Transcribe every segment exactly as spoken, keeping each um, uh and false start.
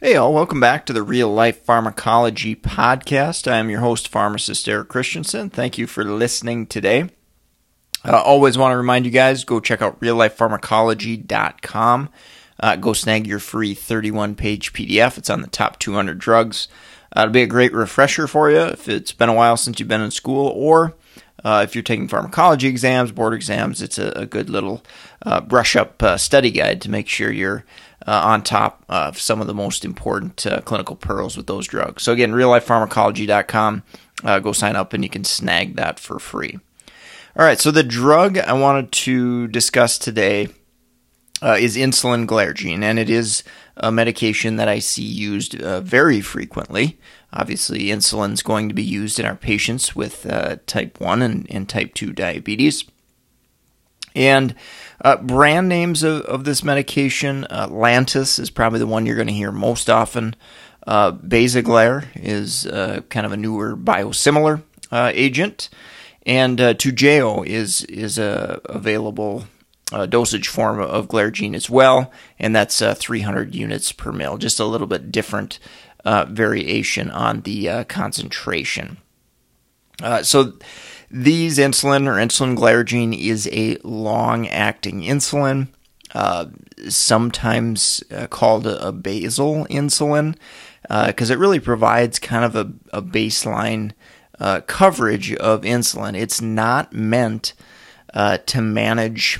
Hey all, welcome back to the Real Life Pharmacology Podcast. I am your host, pharmacist Eric Christensen. Thank you for listening today. Uh, always want to remind you guys, go check out real life pharmacology dot com. Uh, go snag your free thirty-one page P D F. It's on the top two hundred drugs. Uh, it'll be a great refresher for you if it's been a while since you've been in school, or uh, if you're taking pharmacology exams, board exams, it's a, a good little uh, brush-up uh, study guide to make sure you're uh, on top of some of the most important uh, clinical pearls with those drugs. So again, real life pharmacology dot com. Uh, go sign up and you can snag that for free. All right, so the drug I wanted to discuss today uh, is insulin glargine, and it is a medication that I see used uh, very frequently. Obviously, insulin is going to be used in our patients with uh, type one and, and type two diabetes. And uh, brand names of, of this medication, uh, Lantus is probably the one you're going to hear most often. Uh, Basaglar is uh, kind of a newer biosimilar uh, agent. And uh, Toujeo is is a available uh, dosage form of glargine as well, and that's uh, three hundred units per mil, just a little bit different uh, variation on the uh, concentration. Uh, so these insulin or insulin glargine is a long-acting insulin, uh, sometimes uh, called a, a basal insulin, because uh, it really provides kind of a, a baseline Uh, coverage of insulin. It's not meant uh, to manage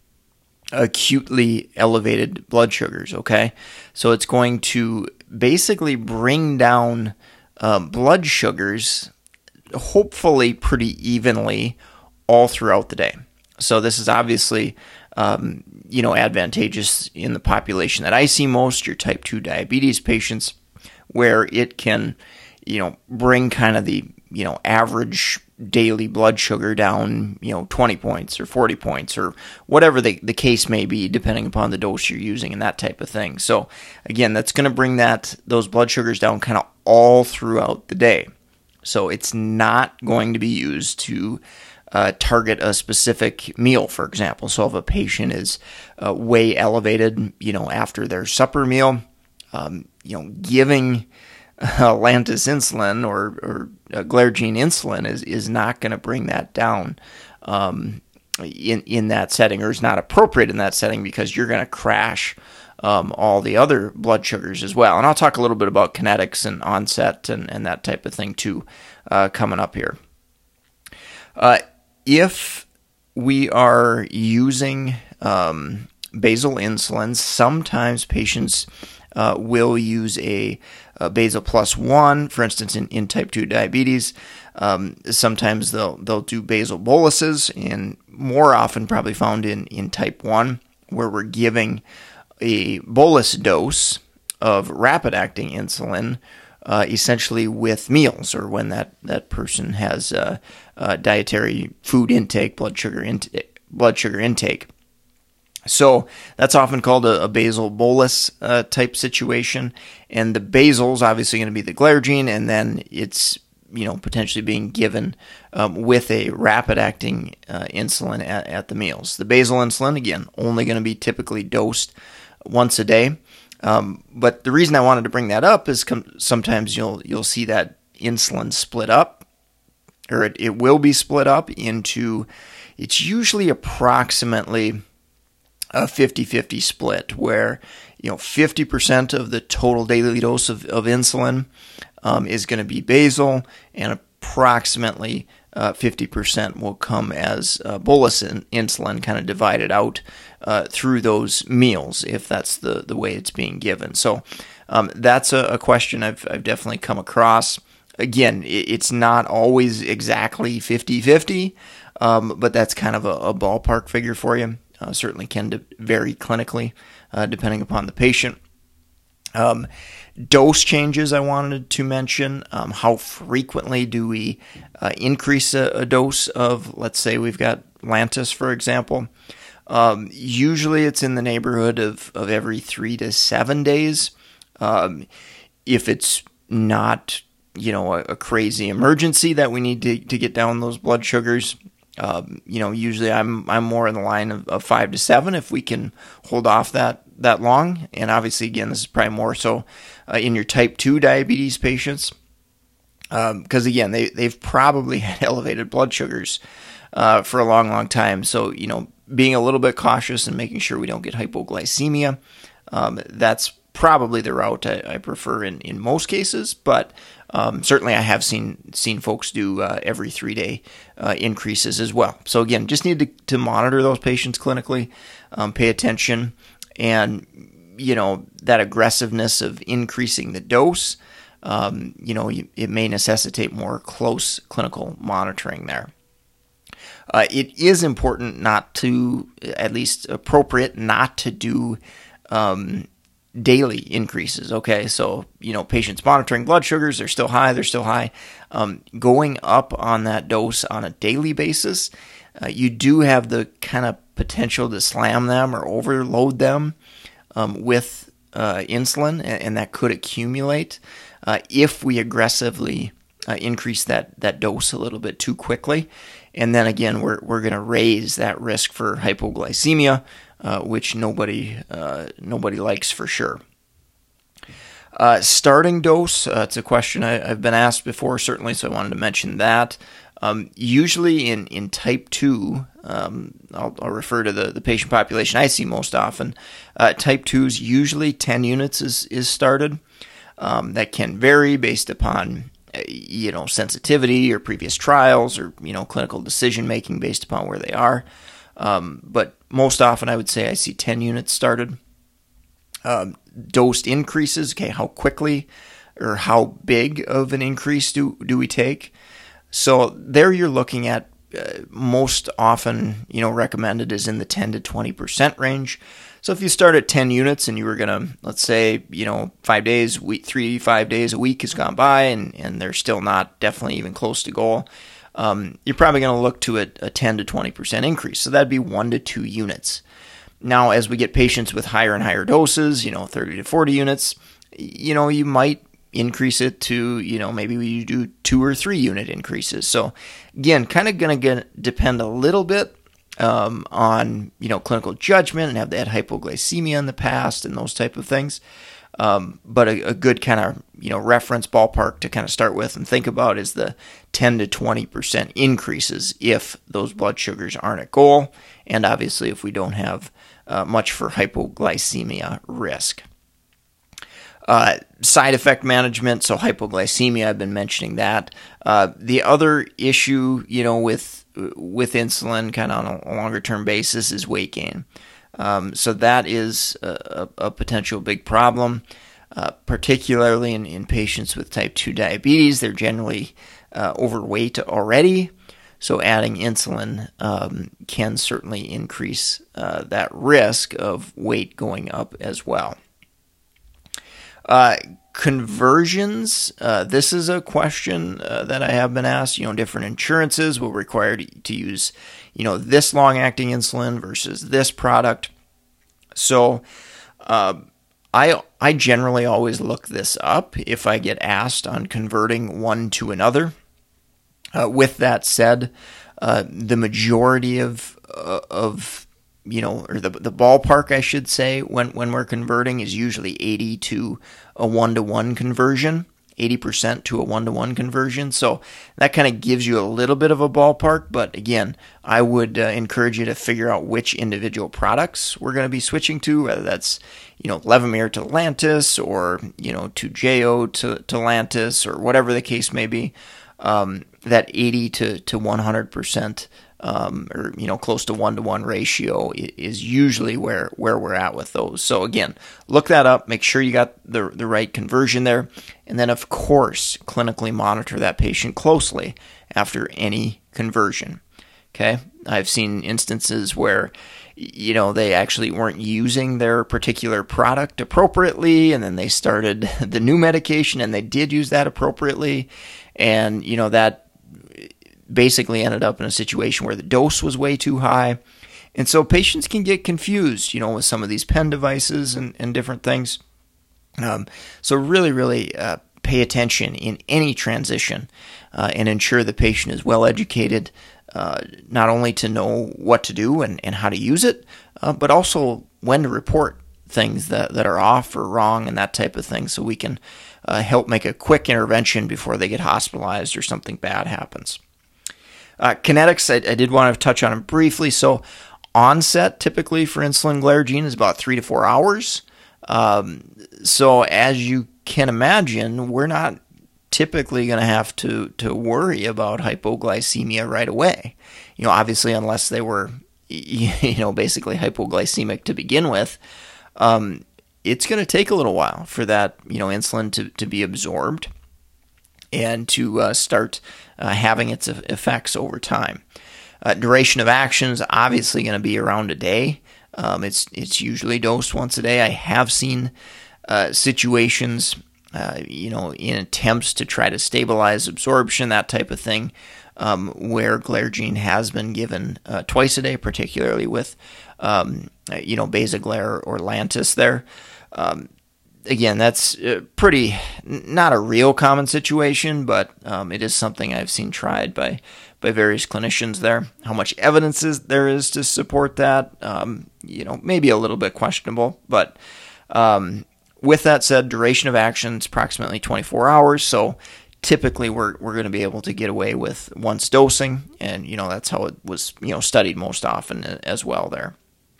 acutely elevated blood sugars, okay? So it's going to basically bring down uh, blood sugars, hopefully pretty evenly, all throughout the day. So this is obviously, um, you know, advantageous in the population that I see most, your type two diabetes patients, where it can, you know, bring kind of the you know, average daily blood sugar down, you know, twenty points or forty points or whatever the, the case may be, depending upon the dose you're using and that type of thing. So again, that's going to bring that those blood sugars down kind of all throughout the day. So it's not going to be used to uh, target a specific meal, for example. So if a patient is uh, way elevated, you know, after their supper meal, um, you know, giving Uh, Lantus insulin or, or uh, glargine insulin is, is not going to bring that down um, in, in that setting, or is not appropriate in that setting, because you're going to crash um, all the other blood sugars as well. And I'll talk a little bit about kinetics and onset and, and that type of thing too uh, coming up here. Uh, if we are using um, basal insulin, sometimes patients uh, will use a Uh, basal plus one, for instance, in, in type two diabetes. Um, sometimes they'll they'll do basal boluses, and more often probably found in, in type one, where we're giving a bolus dose of rapid-acting insulin, uh, essentially with meals, or when that, that person has uh, uh, dietary food intake, blood sugar intake, blood sugar intake. So that's often called a, a basal bolus uh, type situation, and the basal is obviously going to be the glargine, and then it's you know potentially being given um, with a rapid-acting uh, insulin at, at the meals. The basal insulin, again, only going to be typically dosed once a day. Um, but the reason I wanted to bring that up is com- sometimes you'll you'll see that insulin split up, or it, it will be split up into. It's usually approximately a fifty-fifty split, where you know fifty percent of the total daily dose of, of insulin um, is going to be basal, and approximately uh, fifty percent will come as uh, bolus in, insulin, kind of divided out uh, through those meals, if that's the, the way it's being given. So um, that's a, a question I've, I've definitely come across. Again, it, it's not always exactly fifty-fifty, um, but that's kind of a, a ballpark figure for you. Uh, certainly can de- vary clinically uh, depending upon the patient. Um, dose changes I wanted to mention. Um, how frequently do we uh, increase a, a dose of, let's say we've got Lantus, for example. Um, usually it's in the neighborhood of, of every three to seven days. Um, if it's not, you know, a, a crazy emergency that we need to, to get down those blood sugars, Um, you know, usually I'm I'm more in the line of, of five to seven if we can hold off that that long. And obviously, again, this is probably more so uh, in your type two diabetes patients, because um, again, they they've probably had elevated blood sugars uh, for a long, long time. So you know, being a little bit cautious and making sure we don't get hypoglycemia, um, that's probably the route I, I prefer in, in most cases. But um, certainly, I have seen seen folks do uh, every three day uh, increases as well. So again, just need to, to monitor those patients clinically, um, pay attention, and you know that aggressiveness of increasing the dose. Um, you know, it may necessitate more close clinical monitoring there. Uh, it is important not to, at least appropriate, not to do um, daily increases, okay? So, you know, patients monitoring blood sugars, they're still high, they're still high. Um, going up on that dose on a daily basis, uh, you do have the kind of potential to slam them or overload them um, with uh, insulin, and, and that could accumulate. Uh, if we aggressively uh, increase that, that dose a little bit too quickly. And then again, we're we're going to raise that risk for hypoglycemia, uh, which nobody uh, nobody likes for sure. Uh, starting dose, uh, it's a question I, I've been asked before, certainly, so I wanted to mention that. Um, usually in, in type two, um, I'll, I'll refer to the, the patient population I see most often, uh, type twos, usually ten units is, is started. Um, that can vary based upon, you know, sensitivity or previous trials or, you know, clinical decision making based upon where they are. Um, but most often I would say I see ten units started. Um, dosed increases, okay, how quickly or how big of an increase do, do we take? So there you're looking at uh, most often, you know, recommended is in the ten to twenty percent range. So if you start at ten units and you were going to, let's say, you know, five days, week, three, five days a week has gone by and, and they're still not definitely even close to goal, um, you're probably going to look to a, a ten to twenty percent increase. So that'd be one to two units. Now, as we get patients with higher and higher doses, you know, thirty to forty units, you know, you might increase it to, you know, maybe we do two or three unit increases. So again, kind of going to depend a little bit Um, on, you know, clinical judgment and have they had hypoglycemia in the past and those type of things. Um, but a, a good kind of, you know, reference ballpark to kind of start with and think about is the ten to twenty percent increases if those blood sugars aren't at goal. And obviously if we don't have uh, much for hypoglycemia risk. Uh, side effect management, so hypoglycemia, I've been mentioning that. Uh, the other issue, you know, with with insulin kind of on a longer term basis is weight gain. Um, so that is a, a potential big problem, uh, particularly in, in patients with type two diabetes. They're generally uh, overweight already. So adding insulin um, can certainly increase uh, that risk of weight going up as well. Uh, conversions, uh, this is a question uh, that I have been asked. You know, different insurances will require to, to use, you know, this long-acting insulin versus this product. So uh, I I generally always look this up if I get asked on converting one to another. Uh, with that said, uh, the majority of uh, of you know, or the the ballpark, I should say, when, when we're converting is usually eighty to a one-to-one conversion, eighty percent to a one-to-one conversion. So that kind of gives you a little bit of a ballpark. But again, I would uh, encourage you to figure out which individual products we're going to be switching to, whether that's, you know, Levemir to Lantus or, you know, Toujeo to, to Lantus or whatever the case may be. Um, that eighty to one hundred percent Um, or, you know, close to one-to-one ratio is usually where, where we're at with those. So again, look that up, make sure you got the, the right conversion there, and then of course, clinically monitor that patient closely after any conversion. Okay? I've seen instances where, you know, they actually weren't using their particular product appropriately, and then they started the new medication and they did use that appropriately, and, you know, that basically ended up in a situation where the dose was way too high. And so patients can get confused, you know, with some of these pen devices and, and different things. Um, so really, really uh, pay attention in any transition uh, and ensure the patient is well educated, uh, not only to know what to do and, and how to use it, uh, but also when to report things that, that are off or wrong and that type of thing, so we can uh, help make a quick intervention before they get hospitalized or something bad happens. Uh, kinetics, I, I did want to touch on them briefly. So onset typically for insulin glargine is about three to four hours. Um, so as you can imagine, we're not typically going to have to to worry about hypoglycemia right away. You know, obviously, unless they were, you know, basically hypoglycemic to begin with, um, it's going to take a little while for that, you know, insulin to, to be absorbed and to uh, start uh, having its effects over time. Uh, duration of action is obviously going to be around a day. Um, it's it's usually dosed once a day. I have seen uh, situations, uh, you know, in attempts to try to stabilize absorption, that type of thing, um, where glargine has been given uh, twice a day, particularly with, um, you know, Basaglar or Lantus there. Um, again, that's uh, pretty, not a real common situation, but um, it is something I've seen tried by by various clinicians there. How much evidence is there is to support that, um, you know, maybe a little bit questionable. But um, with that said, duration of action is approximately twenty-four hours. So typically we're we're going to be able to get away with once dosing, and you know that's how it was you know studied most often as well there.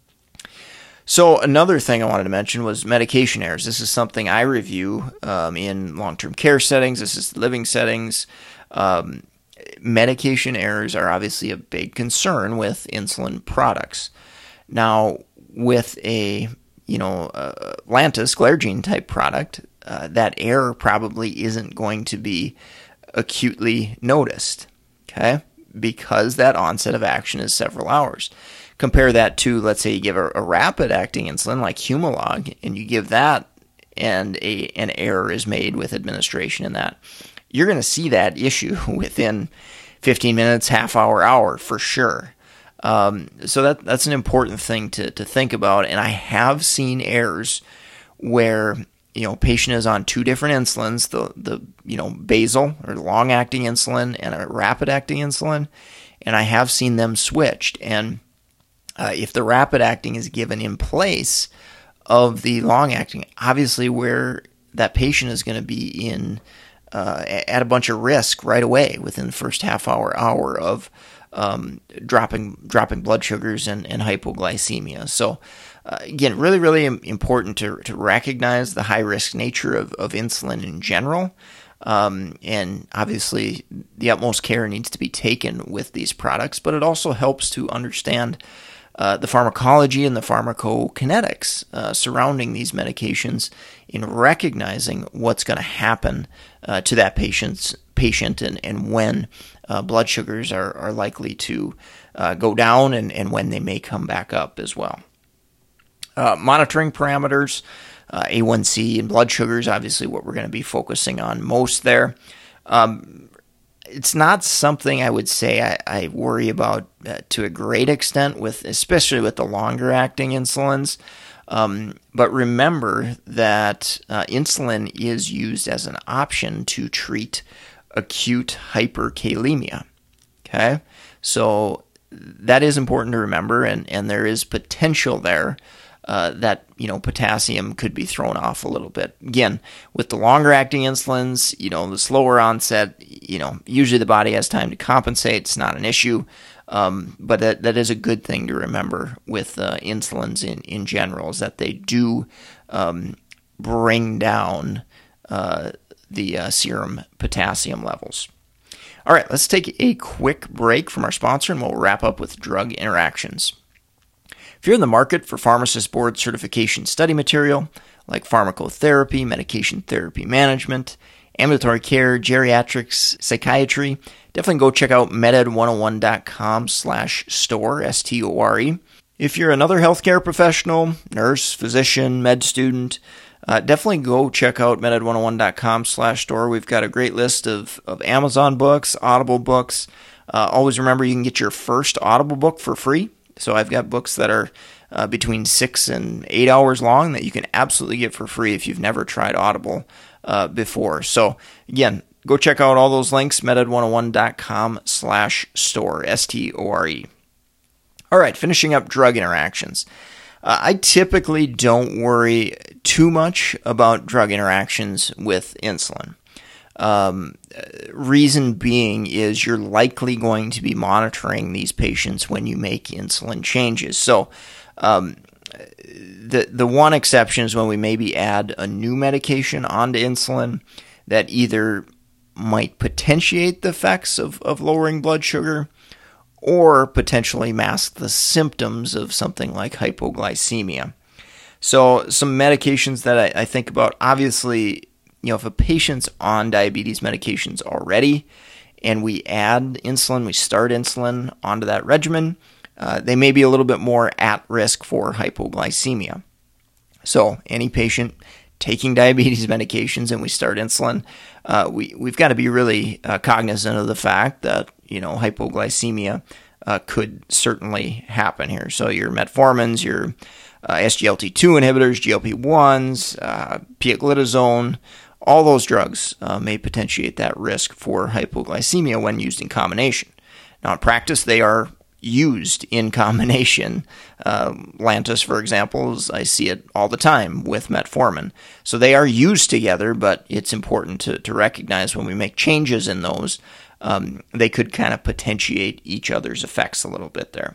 So another thing I wanted to mention was medication errors. This is something I review um, in long-term care settings, assisted living settings. Um, medication errors are obviously a big concern with insulin products. Now, with a you know uh, Lantus glargine type product, uh, that error probably isn't going to be acutely noticed, okay, because that onset of action is several hours. Compare that to, let's say you give a, a rapid-acting insulin like Humalog, and you give that, and a an error is made with administration in that. You're going to see that issue within fifteen minutes, half hour, hour for sure. Um, so that that's an important thing to to think about. And I have seen errors where you know patient is on two different insulins, the the you know basal or long-acting insulin and a rapid-acting insulin, and I have seen them switched. And Uh, if the rapid acting is given in place of the long acting, obviously where that patient is going to be in uh, at a bunch of risk right away within the first half hour, hour of um, dropping dropping blood sugars and, and hypoglycemia. So uh, again, really, really important to, to recognize the high risk nature of, of insulin in general. Um, and obviously the utmost care needs to be taken with these products, but it also helps to understand Uh, the pharmacology and the pharmacokinetics uh, surrounding these medications in recognizing what's going to happen uh, to that patient's patient and, and when uh, blood sugars are, are likely to uh, go down and, and when they may come back up as well. Uh, monitoring parameters, uh, A one C and blood sugars, obviously what we're going to be focusing on most there. Um, It's not something I would say I, I worry about uh, to a great extent with, especially with the longer acting insulins. Um, but remember that uh, insulin is used as an option to treat acute hyperkalemia. Okay, so that is important to remember, and, and there is potential there uh, that you know potassium could be thrown off a little bit. Again, with the longer acting insulins, you know the slower onset, you know usually the body has time to compensate. It's not an issue, um, but that that is a good thing to remember with uh, insulins in in general, is that they do um, bring down uh, the uh, serum potassium levels. All right, let's take a quick break from our sponsor, and we'll wrap up with drug interactions. If you're in the market for pharmacist board certification study material like pharmacotherapy, medication therapy management, ambulatory care, geriatrics, psychiatry, definitely go check out meded one oh one dot com slash store, S T O R E. If you're another healthcare professional, nurse, physician, med student, uh, definitely go check out meded one oh one dot com slash store. We've got a great list of, of Amazon books, Audible books. Uh, always remember you can get your first Audible book for free. So I've got books that are uh, between six and eight hours long that you can absolutely get for free if you've never tried Audible uh, before. So again, go check out all those links, meded one oh one dot com slash store, S T O R E. All right, finishing up drug interactions. Uh, I typically don't worry too much about drug interactions with insulin. Um, reason being is you're likely going to be monitoring these patients when you make insulin changes. So um, the the one exception is when we maybe add a new medication onto insulin that either might potentiate the effects of, of lowering blood sugar or potentially mask the symptoms of something like hypoglycemia. So some medications that I, I think about, obviously, you know, if a patient's on diabetes medications already and we add insulin, we start insulin onto that regimen, uh, they may be a little bit more at risk for hypoglycemia. So any patient taking diabetes medications and we start insulin, uh, we, we've got to be really uh, cognizant of the fact that, you know, hypoglycemia uh, could certainly happen here. So your metformins, your uh, S G L T two inhibitors, G L P ones, uh, pioglitazone, all those drugs uh, may potentiate that risk for hypoglycemia when used in combination. Now, in practice, they are used in combination. Uh, Lantus, for example, I see it all the time with metformin. So they are used together, but it's important to, to recognize when we make changes in those, um, they could kind of potentiate each other's effects a little bit there.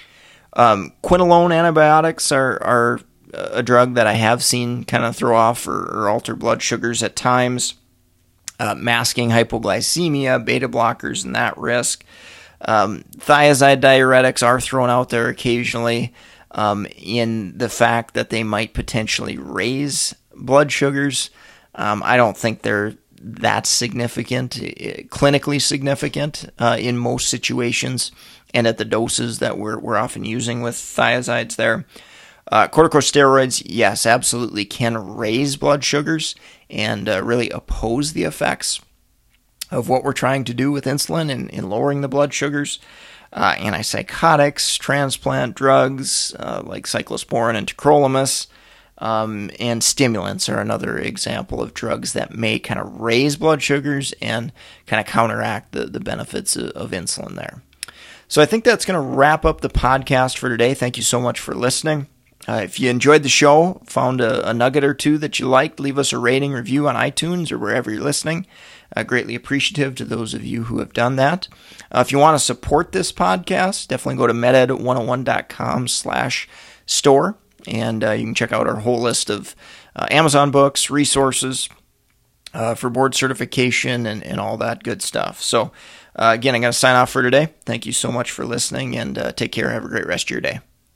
Um, quinolone antibiotics are, are a drug that I have seen kind of throw off or, or alter blood sugars at times, uh, masking hypoglycemia, beta blockers, and that risk. Um, thiazide diuretics are thrown out there occasionally um, in the fact that they might potentially raise blood sugars. Um, I don't think they're that significant, clinically significant uh, in most situations, and at the doses that we're, we're often using with thiazides there. Uh, corticosteroids, yes, absolutely can raise blood sugars and uh, really oppose the effects of what we're trying to do with insulin in, in lowering the blood sugars. Uh, antipsychotics, transplant drugs uh, like cyclosporin and tacrolimus, um, and stimulants are another example of drugs that may kind of raise blood sugars and kind of counteract the, the benefits of, of insulin there. So I think that's going to wrap up the podcast for today. Thank you so much for listening. Uh, if you enjoyed the show, found a, a nugget or two that you liked, leave us a rating, review on iTunes or wherever you're listening. Uh, greatly appreciative to those of you who have done that. Uh, if you want to support this podcast, definitely go to meded one oh one dot com slash store, and uh, you can check out our whole list of uh, Amazon books, resources uh, for board certification, and, and all that good stuff. So, uh, again, I'm going to sign off for today. Thank you so much for listening, and uh, take care. Have a great rest of your day.